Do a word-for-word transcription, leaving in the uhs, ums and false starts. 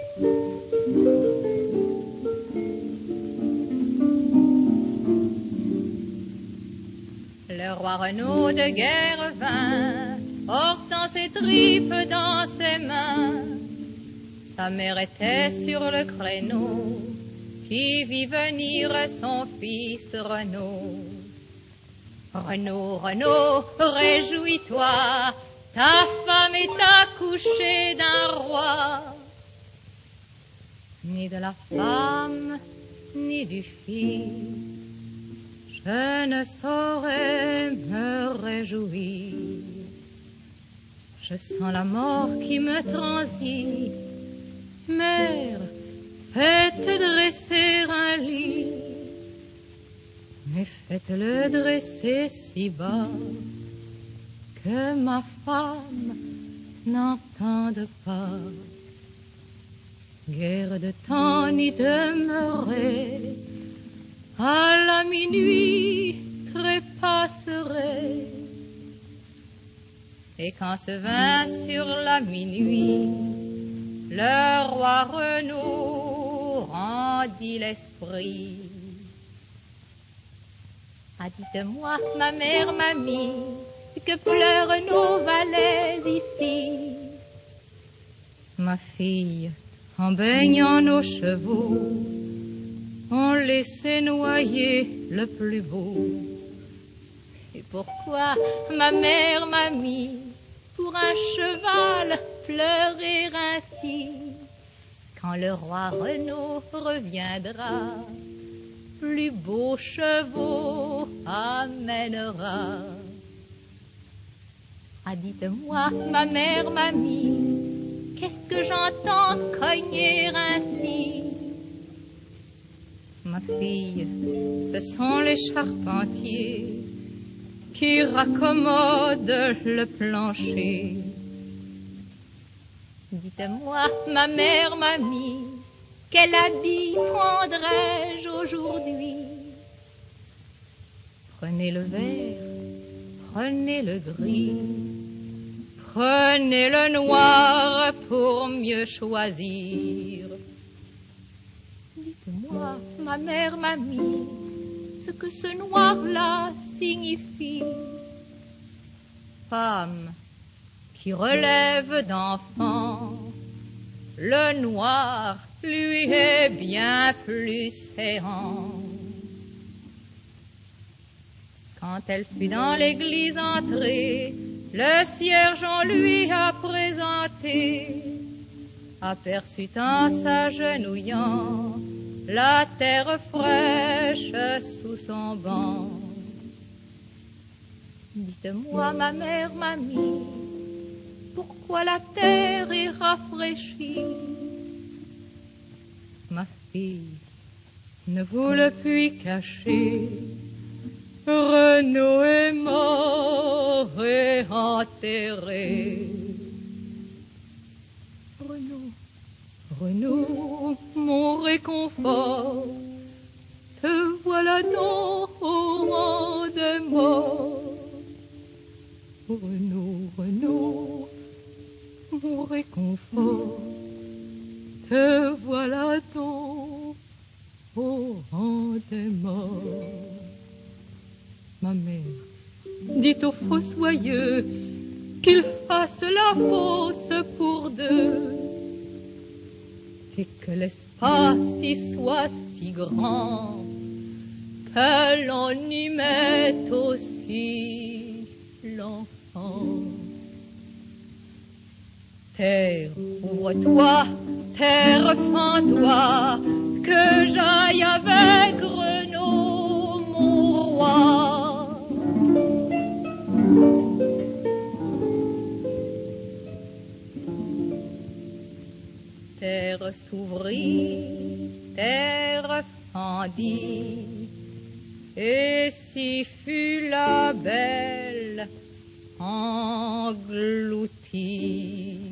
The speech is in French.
Le roi Renaud de guerre vint, portant ses tripes dans ses mains. Sa mère était sur le créneau, qui vit venir son fils Renaud. Renaud, Renaud, réjouis-toi, ta femme est accouchée d'un roi. Ni de la femme, ni du fils, je ne saurais me réjouir. Je sens la mort qui me transit. Mère, faites dresser un lit, mais faites-le dresser si bas que ma femme n'entende pas. Guère de temps n'y demeurer, à la minuit trépasserai. Et quand se vint sur la minuit, le roi Renaud rendit l'esprit. Ah, dites-moi, ma mère, mamie, que pleurent nos valets ici. Ma fille, en baignant nos chevaux, on laissait noyer le plus beau. Et pourquoi, ma mère, mamie, pour un cheval pleurer ainsi? Quand le roi Renaud reviendra, plus beaux chevaux amènera. Ah, dites-moi, ma mère, mamie, qu'est-ce que j'entends cogner ainsi? Ma fille, ce sont les charpentiers qui raccommodent le plancher. Dites-moi, ma mère, mamie, quel habit prendrais-je aujourd'hui? Prenez le vert, prenez le gris, prenez le noir pour mieux choisir. Dites-moi, ma mère, mamie, ce que ce noir-là signifie. Femme qui relève d'enfant, le noir lui est bien plus séant. Quand elle fut dans l'église entrée, le cierge en lui a présenté, aperçut en s'agenouillant la terre fraîche sous son banc. Dites-moi, ma mère, mamie, pourquoi la terre est rafraîchie? Ma fille, ne vous le puis cacher, Renaud est mort et enterré. Renaud, Renaud, mon réconfort, te voilà donc au rang des morts. Renaud, Renaud, mon réconfort, te voilà donc au rang des morts. Ma mère, dites au fossoyeux qu'il fasse la fosse pour deux, et que l'espace y soit si grand que l'on y mette aussi l'enfant. Terre, ouvre-toi, terre, fends-toi, que j'aille avec Renaud, mon roi. Terre s'ouvrit, terre fendit, et si fut la belle engloutie.